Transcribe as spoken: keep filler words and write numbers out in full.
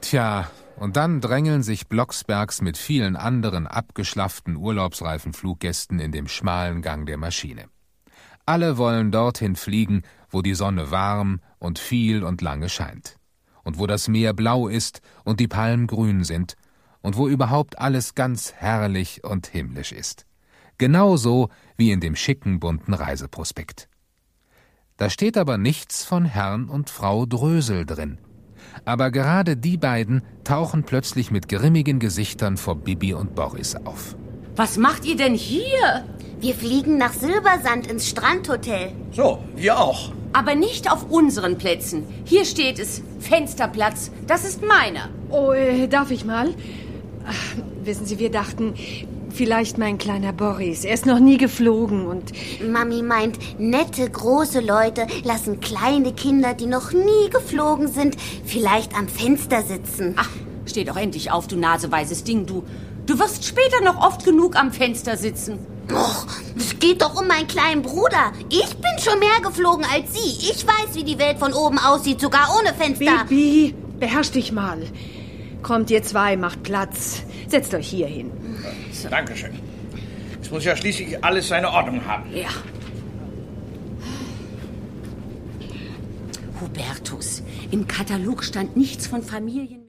Tja, und dann drängeln sich Blocksbergs mit vielen anderen abgeschlafften urlaubsreifen Fluggästen in dem schmalen Gang der Maschine. Alle wollen dorthin fliegen, wo die Sonne warm und viel und lange scheint. Und wo das Meer blau ist und die Palmen grün sind und wo überhaupt alles ganz herrlich und himmlisch ist. Genauso wie in dem schicken, bunten Reiseprospekt. Da steht aber nichts von Herrn und Frau Drösel drin. Aber gerade die beiden tauchen plötzlich mit grimmigen Gesichtern vor Bibi und Boris auf. Was macht ihr denn hier? Wir fliegen nach Silbersand ins Strandhotel. So, wir auch. Aber nicht auf unseren Plätzen. Hier steht es, Fensterplatz. Das ist meiner. Oh, äh, darf ich mal? Ach, wissen Sie, wir dachten, vielleicht mein kleiner Boris. Er ist noch nie geflogen und... Mami meint, nette, große Leute lassen kleine Kinder, die noch nie geflogen sind, vielleicht am Fenster sitzen. Ach, steh doch endlich auf, du naseweises Ding, du. Du wirst später noch oft genug am Fenster sitzen. Och, es geht doch um meinen kleinen Bruder. Ich bin schon mehr geflogen als Sie. Ich weiß, wie die Welt von oben aussieht, sogar ohne Fenster. Bibi, beherrsch dich mal. Kommt ihr zwei, macht Platz. Setzt euch hier hin. So. Dankeschön. Es muss ja schließlich alles seine Ordnung haben. Ja. Hubertus, im Katalog stand nichts von Familien...